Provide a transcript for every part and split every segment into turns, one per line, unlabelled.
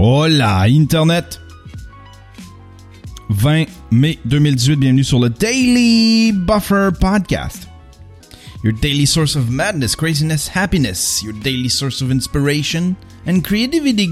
Hola, Internet! 20 mai 2018, bienvenue sur le Daily Buffer Podcast. Your daily source of madness, craziness, happiness. Your daily source of inspiration and creativity.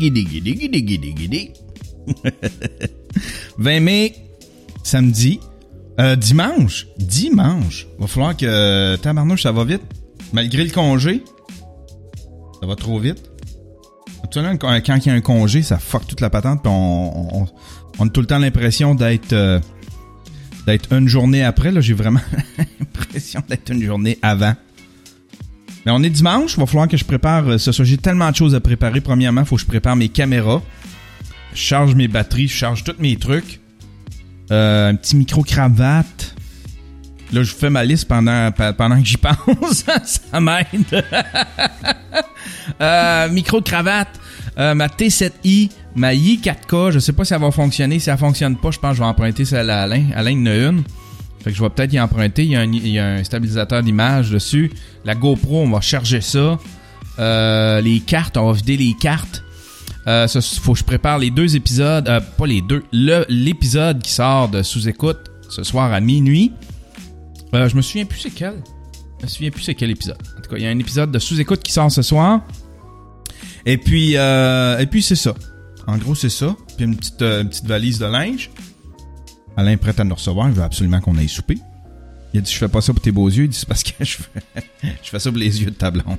20 mai, samedi. Dimanche. Va falloir que tabarnouche, ça va vite. Malgré le congé, ça va trop vite. Absolument, quand il y a un congé, ça fuck toute la patente, puis on a tout le temps l'impression d'être une journée après. Là, j'ai vraiment l'impression d'être une journée avant. Mais on est dimanche, il va falloir que je prépare ce soir. J'ai tellement de choses à préparer. Premièrement, il faut que je prépare mes caméras. Je charge mes batteries, je charge tous mes trucs. Un petit micro-cravate. Là, je fais ma liste pendant que j'y pense. Ça m'aide. Micro-cravate. Ma T7i. Ma i4K. Je sais pas si elle va fonctionner. Si elle fonctionne pas, je pense que je vais emprunter celle à Alain. Alain en a une. Fait que je vais peut-être y emprunter. Il y a un stabilisateur d'image dessus. La GoPro, on va charger ça. Les cartes, on va vider les cartes. Faut que je prépare les deux épisodes. Pas les deux. L'épisode qui sort de Sous-Écoute ce soir à minuit. Je me souviens plus c'est quel. C'est quel épisode. En tout cas, il y a un épisode de Sous-Écoute qui sort ce soir. Et puis c'est ça. En gros, c'est ça. Puis une petite valise de linge. Alain est prêt à nous recevoir. Il veut absolument qu'on aille souper. Il a dit, je fais pas ça pour tes beaux yeux. Il dit, c'est parce que je fais ça pour les yeux de ta blonde.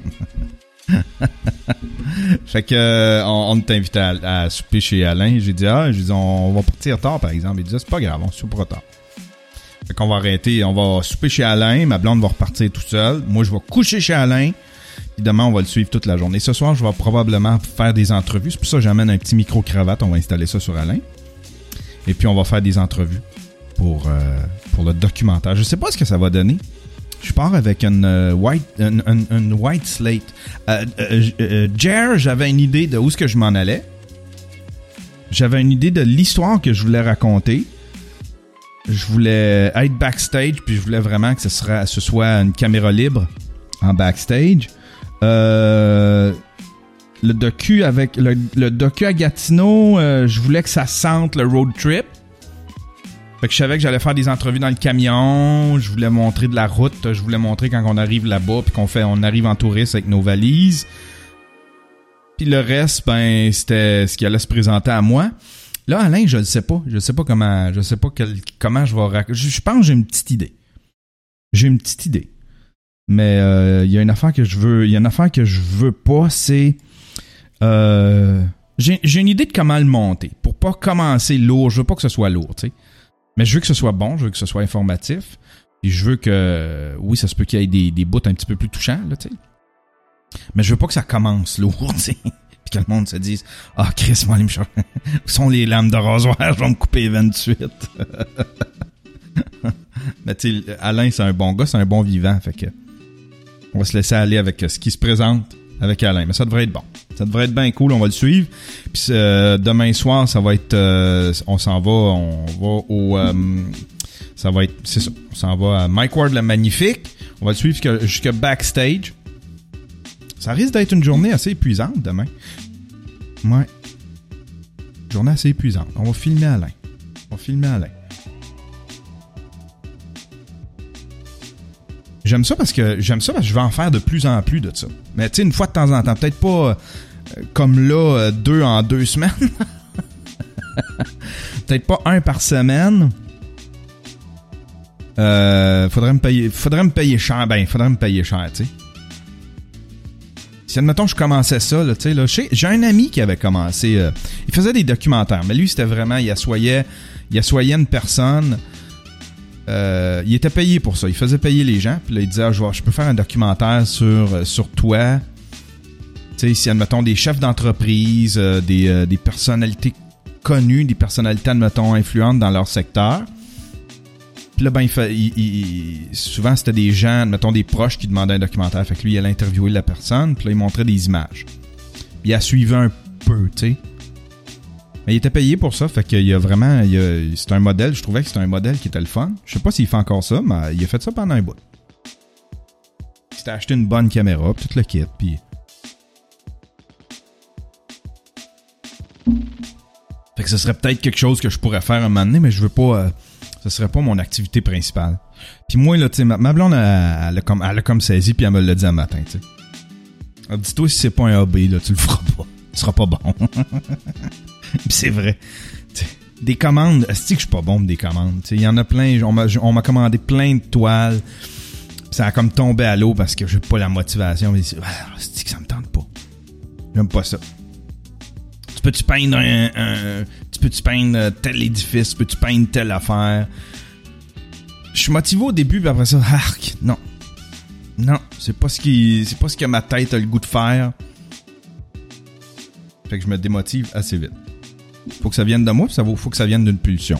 Fait que on t'a invité à souper chez Alain. J'ai dit, on va partir tard, par exemple. Il dit, c'est pas grave, on soupera tard. Fait qu'on va arrêter, on va souper chez Alain. Ma blonde va repartir toute seule. Moi, je vais coucher chez Alain. Puis demain, on va le suivre toute la journée. Ce soir, je vais probablement faire des entrevues. C'est pour ça que j'amène un petit micro-cravate. On va installer ça sur Alain. Et puis, on va faire des entrevues pour le documentaire. Je sais pas ce que ça va donner. Je pars avec une white slate. Jer, j'avais une idée de où est-ce que je m'en allais. J'avais une idée de l'histoire que je voulais raconter. Je voulais être backstage, puis je voulais vraiment que ce soit une caméra libre en backstage. Le docu avec le docu à Gatineau, je voulais que ça sente le road trip. Fait que je savais que j'allais faire des entrevues dans le camion, je voulais montrer de la route, je voulais montrer quand on arrive là-bas puis on arrive en touriste avec nos valises. Puis le reste, c'était ce qui allait se présenter à moi. Là, Alain, je sais pas comment je vais raconter. Je pense que j'ai une petite idée. Mais il y a une affaire que je veux pas, c'est j'ai une idée de comment le monter pour pas commencer lourd. Je veux pas que ce soit lourd, tu sais. Mais je veux que ce soit bon, je veux que ce soit informatif. Et je veux que, oui, ça se peut qu'il y ait des bouts un petit peu plus touchants, là, tu sais. Mais je veux pas que ça commence lourd, tu sais. Puis que le monde se dise, Chris, moi, allez me chercher. Où sont les lames de rasoir? Je vais me couper les veines de suite. Mais tu sais, Alain, c'est un bon gars, c'est un bon vivant. Fait que, on va se laisser aller avec ce qui se présente avec Alain. Mais ça devrait être bon. Ça devrait être bien cool, on va le suivre. Puis demain soir, ça va être on va au ça va être, c'est ça. On s'en va à Mike Ward le Magnifique. On va le suivre jusqu'à backstage. Ça risque d'être une journée assez épuisante demain. Ouais. Journée assez épuisante. On va filmer Alain. J'aime ça parce que je vais en faire de plus en plus de ça. Mais tu sais, une fois de temps en temps, peut-être pas comme là, 2 en 2 semaines. Peut-être pas 1 par semaine. Faudrait me payer cher. Faudrait me payer cher, tu sais. Si, admettons, je commençais ça, là, tu sais, là, j'ai un ami qui avait commencé, il faisait des documentaires, mais lui, c'était vraiment, il assoyait une personne. Il était payé pour ça. Il faisait payer les gens. Puis là, il disait, je peux faire un documentaire sur toi. Tu sais, si, admettons, des chefs d'entreprise, des personnalités connues, des personnalités, admettons, influentes dans leur secteur. Puis là, souvent, c'était des gens, admettons, des proches qui demandaient un documentaire. Fait que lui, il allait interviewer la personne. Puis là, il montrait des images. Puis il a suivi un peu, tu sais. Mais il était payé pour ça, fait qu'il y a vraiment... c'est un modèle, je trouvais que c'était un modèle qui était le fun. Je sais pas s'il fait encore ça, mais il a fait ça pendant un bout. Il s'était acheté une bonne caméra, puis tout le kit, puis... ce serait peut-être quelque chose que je pourrais faire un moment donné, mais je veux pas... ce serait pas mon activité principale. Puis moi, là, tu sais, ma blonde, elle a comme saisi, puis elle me l'a dit un matin, tu sais. Elle dit, toi, si c'est pas un hobby, là, tu le feras pas. Tu seras pas bon. Puis c'est vrai. T'sais, des commandes, est-ce que je suis pas bon pour des commandes? Il y en a plein, on m'a commandé plein de toiles. Ça a comme tombé à l'eau parce que j'ai pas la motivation. Mais c'est que ça me tente pas. J'aime pas ça. Tu peux-tu peindre tu peux-tu peindre tel édifice? Peux-tu peindre telle affaire? Je suis motivé au début, puis après ça, arc, non. Non, c'est pas ce que ma tête a le goût de faire. Fait que je me démotive assez vite. Faut que ça vienne de moi, puis faut que ça vienne d'une pulsion.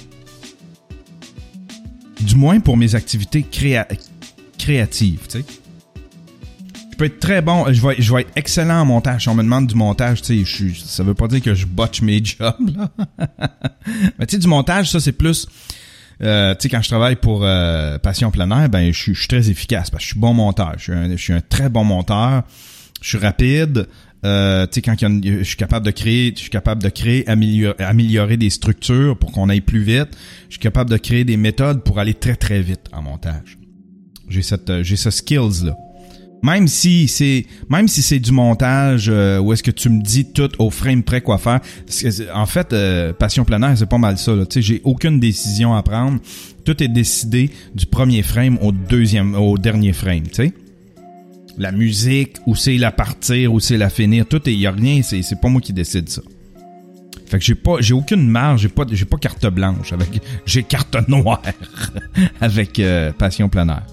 Du moins pour mes activités créatives, tu sais. Je peux être très bon, je vais être excellent en montage. Si on me demande du montage, tu sais, ça veut pas dire que je botche mes jobs, là. Mais tu sais, du montage, ça, c'est plus... tu sais, quand je travaille pour Passion Plein Air, ben, je suis très efficace parce que je suis bon monteur. Je suis un très bon monteur. Je suis rapide. Tu sais, quand je suis capable de créer, améliorer des structures pour qu'on aille plus vite. Je suis capable de créer des méthodes pour aller très très vite en montage. J'ai ce skills là. Même si c'est du montage où est-ce que tu me dis tout au frame près quoi faire. Parce que, en fait, Passion Plein Air, c'est pas mal ça. Tu sais, j'ai aucune décision à prendre. Tout est décidé du premier frame au dernier frame. Tu sais, la musique, où c'est la partir, où c'est la finir, tout y a rien. C'est pas moi qui décide ça. Fait que j'ai aucune marge. J'ai pas carte blanche j'ai carte noire avec Passion Plein Air.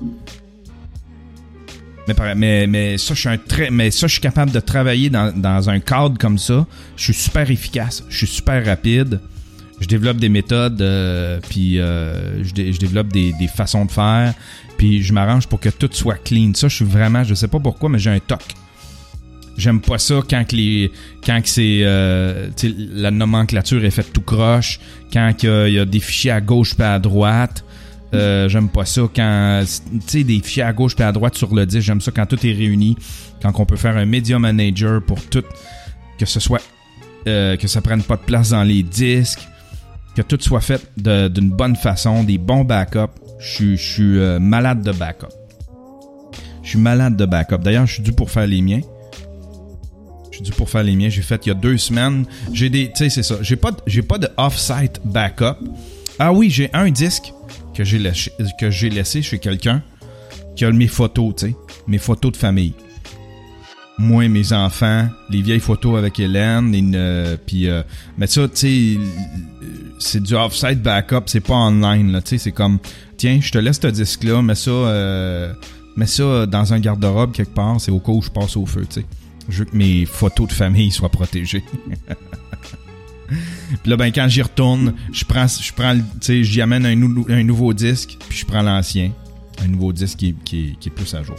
Mais ça, je suis capable de travailler dans un cadre comme ça. Je suis super efficace, je suis super rapide. Je développe des méthodes, puis je développe des façons de faire, puis je m'arrange pour que tout soit clean. Ça, je sais pas pourquoi, mais j'ai un toc. J'aime pas ça quand c'est la nomenclature est faite tout croche, quand il y a des fichiers à gauche et à droite. J'aime pas ça quand, tu sais, des fichiers à gauche et à droite sur le disque. J'aime ça quand tout est réuni, quand on peut faire un media manager pour tout, que ce soit que ça prenne pas de place dans les disques, que tout soit fait d'une bonne façon, des bons backups. Je suis malade de backup. Je suis malade de backup. D'ailleurs, je suis dû pour faire les miens. J'ai fait il y a 2 semaines. Tu sais, c'est ça. J'ai pas de off-site backup. Ah oui, j'ai un disque que j'ai laissé chez quelqu'un qui a mes photos, tu sais, mes photos de famille. Moi, mes enfants, les vieilles photos avec Hélène, mais ça, tu sais, c'est du off-site backup, c'est pas online, là, tu sais, c'est comme, tiens, je te laisse ce disque-là, mets ça dans un garde-robe quelque part, c'est au cas où je passe au feu, tu sais. Je veux que mes photos de famille soient protégées. Puis là, ben, quand j'y retourne, je prends, tu sais, j'y amène un nouveau disque, puis je prends l'ancien. Un nouveau disque qui est plus à jour.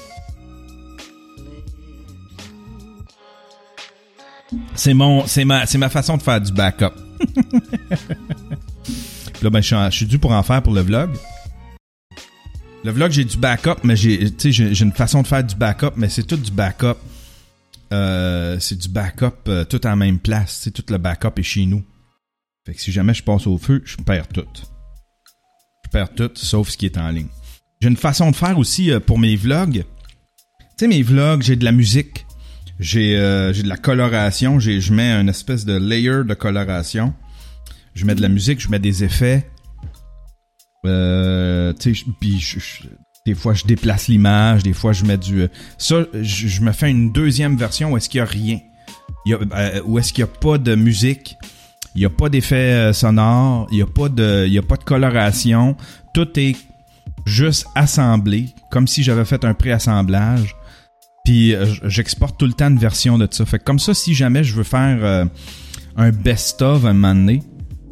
C'est ma façon de faire du backup. Puis là, ben, je suis dû pour en faire pour le vlog. Le vlog, j'ai du backup, mais j'ai une façon de faire du backup, mais c'est tout du backup. C'est du backup tout en la même place. Tout le backup est chez nous. Fait que si jamais je passe au feu, je perds tout. Je perds tout, sauf ce qui est en ligne. J'ai une façon de faire aussi pour mes vlogs. Tu sais, mes vlogs, j'ai de la musique. J'ai de la coloration. Je mets une espèce de layer de coloration. Je mets de la musique, je mets des effets. Tu sais, des fois, je déplace l'image. Des fois, je mets ça, je me fais une deuxième version où est-ce qu'il y a rien. Où est-ce qu'il y a pas de musique. Il n'y a pas d'effet sonore. Il n'y a pas de coloration. Tout est juste assemblé. Comme si j'avais fait un préassemblage. Puis, j'exporte tout le temps une version de ça. Fait que comme ça, si jamais je veux faire un best-of un moment donné,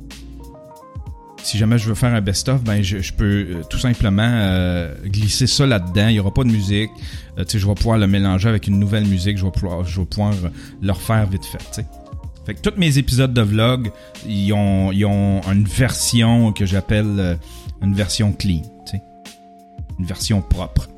ben je peux tout simplement glisser ça là-dedans. Il n'y aura pas de musique. Tu sais, je vais pouvoir le mélanger avec une nouvelle musique. Je vais pouvoir le refaire vite fait. Tu sais. Fait que tous mes épisodes de vlog, ils ont une version que j'appelle une version clean. Tu sais. Une version propre.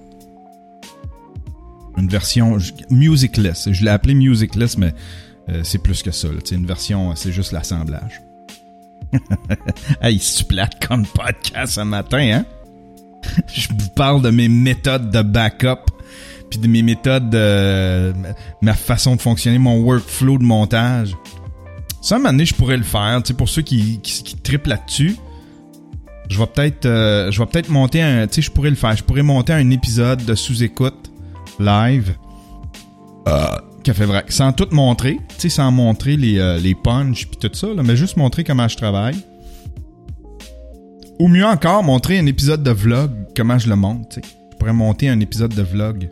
Une version musicless. Je l'ai appelé musicless, mais c'est plus que ça. Là. Tu sais, une version, c'est juste l'assemblage. Hey, c'est plate comme podcast ce matin, hein? Je vous parle de mes méthodes de backup, puis de mes méthodes, ma façon de fonctionner, mon workflow de montage. Ça, à un moment donné, je pourrais le faire, tu sais, pour ceux qui trippent là-dessus. Je vais peut-être monter un, tu sais, je pourrais le faire. Je pourrais monter un épisode de sous-écoute live. Café Vrac, sans tout montrer, tu sais, sans montrer les punchs pis tout ça, là, mais juste montrer comment je travaille. Ou mieux encore, montrer un épisode de vlog, comment je le monte, tu sais. Je pourrais monter un épisode de vlog.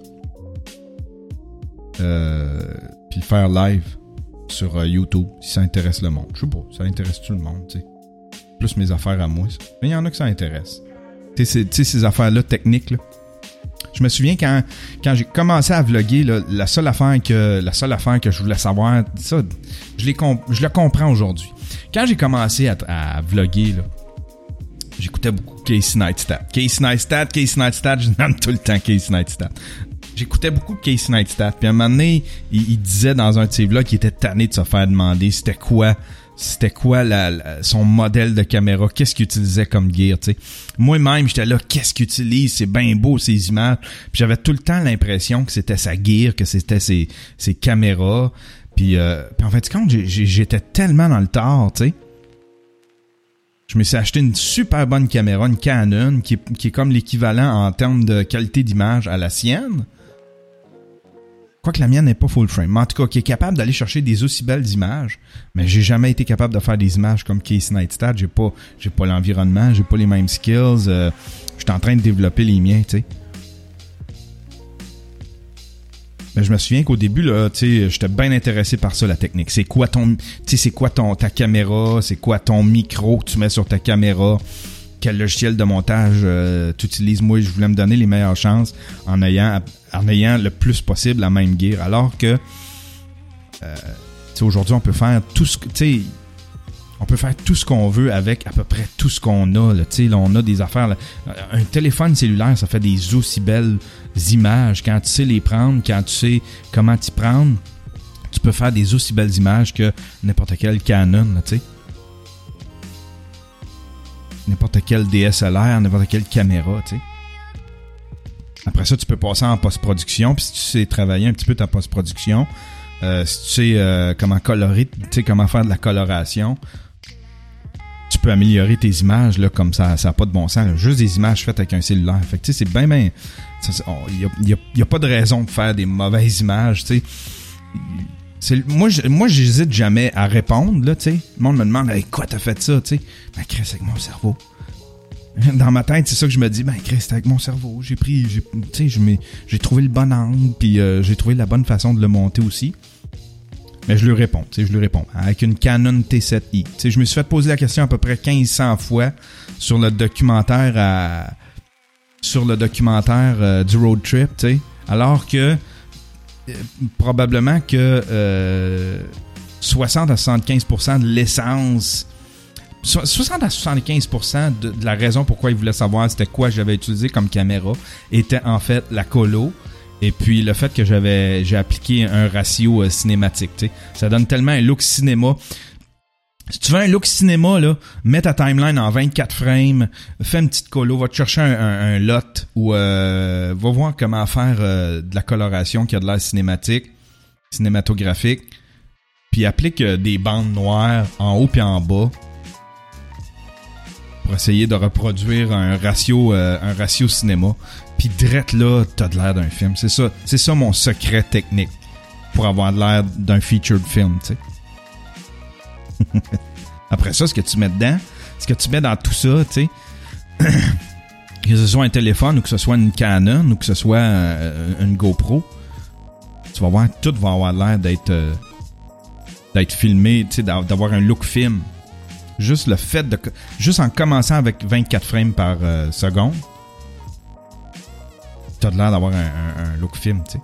Puis le faire live sur YouTube, si ça intéresse le monde. Je sais pas, ça intéresse tout le monde, tu sais. Plus mes affaires à moi, ça. Mais il y en a que ça intéresse. Tu sais, ces affaires-là, techniques, là. Je me souviens quand j'ai commencé à vlogger, là, la seule affaire que je voulais savoir, ça, je le comprends aujourd'hui. Quand j'ai commencé à vlogger, là, j'écoutais beaucoup Casey Neistat. Casey Neistat, je nomme tout le temps Casey Neistat. J'écoutais beaucoup Casey Neistat. Puis à un moment donné, il disait dans un de ses vlogs qu'il était tanné de se faire demander c'était quoi son modèle de caméra, qu'est-ce qu'il utilisait comme gear, tu sais. Moi-même, j'étais là, qu'est-ce qu'il utilise, c'est bien beau ces images. Puis j'avais tout le temps l'impression que c'était sa gear, que c'était ses caméras. Puis en fait, quand j'étais tellement dans le tort, tu sais. Je me suis acheté une super bonne caméra, une Canon, qui est comme l'équivalent en termes de qualité d'image à la sienne. Quoique la mienne n'est pas full frame. Mais en tout cas, qui est capable d'aller chercher des aussi belles images. Mais j'ai jamais été capable de faire des images comme Casey Neistat. J'ai pas l'environnement, j'ai pas les mêmes skills. Je suis en train de développer les miens, tu sais. Mais je me souviens qu'au début, là, tu sais, j'étais bien intéressé par ça, la technique. C'est quoi ta caméra? C'est quoi ton micro que tu mets sur ta caméra? Quel logiciel de montage tu utilises? Moi, je voulais me donner les meilleures chances en ayant le plus possible la même gear. Alors que, aujourd'hui, on peut faire tout ce que, on peut faire tout ce qu'on veut avec à peu près tout ce qu'on a. Là, là, on a des affaires. Là. Un téléphone cellulaire, ça fait des aussi belles images. Quand tu sais les prendre, quand tu sais comment t'y prendre, tu peux faire des aussi belles images que n'importe quel Canon, tu sais. N'importe quel DSLR, n'importe quelle caméra, tu sais. Après ça, tu peux passer en post-production, puis si tu sais travailler un petit peu ta post-production, si tu sais comment colorer, tu sais comment faire de la coloration, tu peux améliorer tes images là comme ça a pas de bon sens. Là. Juste des images faites avec un cellulaire. Fait que tu sais, c'est bien, il y a pas de raison de faire des mauvaises images, tu sais. Moi, j'hésite jamais à répondre, là, tu sais. Le monde me demande, hey, quoi t'as fait ça, tu sais. Ben, Chris, avec mon cerveau. Dans ma tête, c'est ça que je me dis, ben, Chris, c'est avec mon cerveau. J'ai trouvé le bon angle, puis j'ai trouvé la bonne façon de le monter aussi. Mais je lui réponds, tu sais, avec une Canon T7i. Tu sais, je me suis fait poser la question à peu près 1500 fois sur le documentaire du road trip, tu sais. Alors que probablement que 60 à 75% de l'essence, 60 à 75% de la raison pourquoi il voulait savoir c'était quoi j'avais utilisé comme caméra était en fait la colo et puis le fait que j'ai appliqué un ratio cinématique, tu sais. Ça donne tellement un look cinéma. Si tu veux un look cinéma, là, mets ta timeline en 24 frames, fais une petite colo, va te chercher un lot ou va voir comment faire de la coloration qui a de l'air cinématographique, puis applique des bandes noires en haut puis en bas pour essayer de reproduire un ratio cinéma. Puis drette là, t'as de l'air d'un film. C'est ça mon secret technique pour avoir de l'air d'un featured film, tu sais. Après ça, ce que tu mets dans tout ça, tu sais, que ce soit un téléphone ou que ce soit une Canon ou que ce soit une GoPro, tu vas voir, tout va avoir l'air d'être filmé, tu sais, d'avoir un look film. Juste en commençant avec 24 frames par seconde, t'as de l'air d'avoir un look film, tu sais.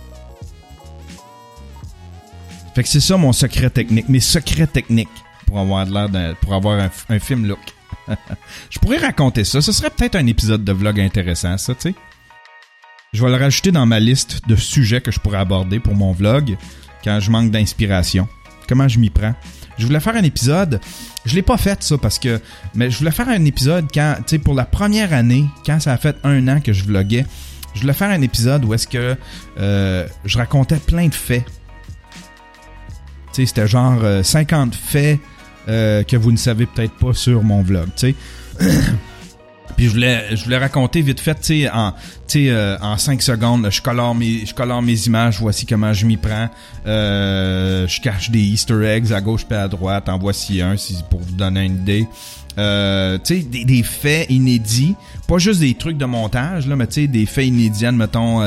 Fait que c'est ça mon secret technique. Mes secrets techniques pour avoir un film look. Je pourrais raconter ça. Ce serait peut-être un épisode de vlog intéressant, ça, tu sais. Je vais le rajouter dans ma liste de sujets que je pourrais aborder pour mon vlog quand je manque d'inspiration. Comment je m'y prends. Je voulais faire un épisode. Je l'ai pas fait, ça, parce que... Mais je voulais faire un épisode quand... Tu sais, pour la première année, quand ça a fait 1 an que je vloguais, je voulais faire un épisode où est-ce que je racontais plein de faits. Tu sais, c'était genre 50 faits que vous ne savez peut-être pas sur mon vlog, tu sais. Puis je voulais raconter vite fait, tu sais, en 5 secondes, je colore mes images, voici comment je m'y prends. Je cache des Easter eggs à gauche et à droite, en voici un, pour vous donner une idée. Tu sais, des faits inédits, pas juste des trucs de montage, là, mais tu sais, des faits inédits, mettons,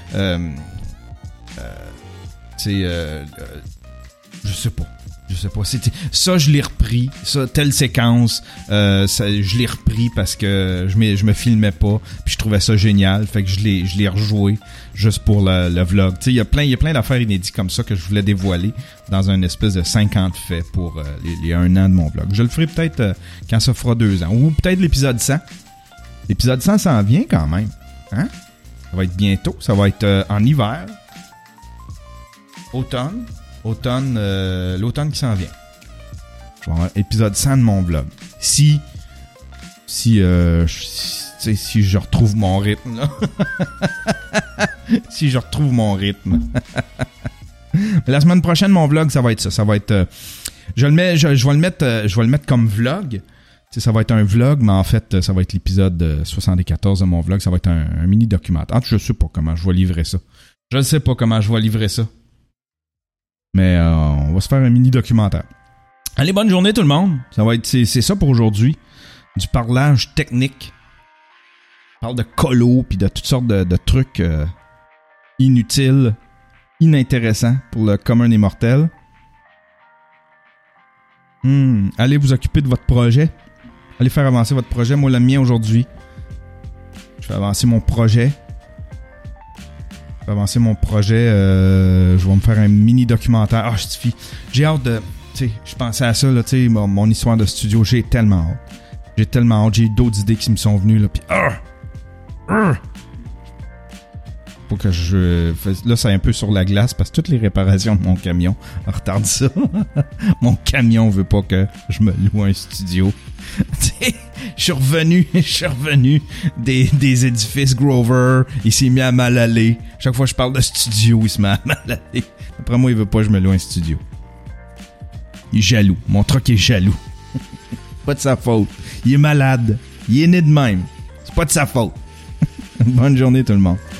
tu sais, je sais pas. Ça, je l'ai repris. Ça, telle séquence, je l'ai repris parce que je me filmais pas. Puis je trouvais ça génial. Fait que je l'ai rejoué juste pour le vlog. Tu sais, il y a plein d'affaires inédites comme ça que je voulais dévoiler dans une espèce de 50 faits pour les 1 an de mon vlog. Je le ferai peut-être quand ça fera 2 ans. Ou peut-être l'épisode 100. L'épisode 100 s'en vient quand même. Hein? Ça va être bientôt. Ça va être en hiver. L'automne qui s'en vient. Je vais avoir épisode 100 de mon vlog. Si je retrouve mon rythme, là. Si je retrouve mon rythme. La semaine prochaine, mon vlog, ça va être ça. Ça va être... je vais le mettre comme vlog. Tu sais, ça va être un vlog, mais en fait, ça va être l'épisode 74 de mon vlog. Ça va être un mini documentaire. Je sais pas comment je vais livrer ça. Je ne sais pas comment je vais livrer ça. Mais on va se faire un mini documentaire. Allez, bonne journée tout le monde. Ça va être c'est ça pour aujourd'hui. Du parlage technique. On parle de colo puis de toutes sortes de trucs inutiles, inintéressants pour le commun des mortels. Allez vous occuper de votre projet. Allez faire avancer votre projet. Moi, le mien aujourd'hui, je fais avancer mon projet. Je vais me faire un mini documentaire. Ah, j'ai hâte de... Tu sais, je pensais à ça, là, tu sais, mon histoire de studio. J'ai tellement hâte. J'ai d'autres idées qui me sont venues, là. Puis... Faut que je... Là, c'est un peu sur la glace parce que toutes les réparations de mon camion retardent ça. Mon camion veut pas que je me loue un studio. Je suis revenu des édifices Grover. Il s'est mis à mal aller. Chaque fois que je parle de studio, il se met à mal aller. Après moi, il veut pas que je me loue un studio. Il est jaloux. Mon truck est jaloux. Pas de sa faute. Il est malade. Il est né de même. C'est pas de sa faute. Bonne journée tout le monde.